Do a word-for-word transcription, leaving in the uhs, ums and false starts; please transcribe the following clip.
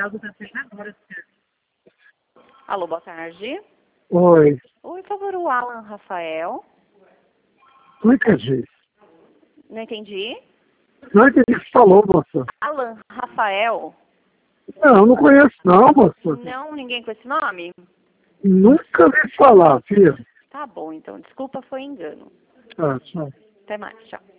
Alô, boa tarde. Oi, Oi, por favor, o Alan Rafael. não entendi. Não entendi. Não entendi o que você falou, moça. Alan Rafael? Não, não conheço não, moça. Não, ninguém com esse nome? Nunca vi falar, filha. Tá bom, então. Desculpa, foi engano. Ah, tchau. Até mais, tchau.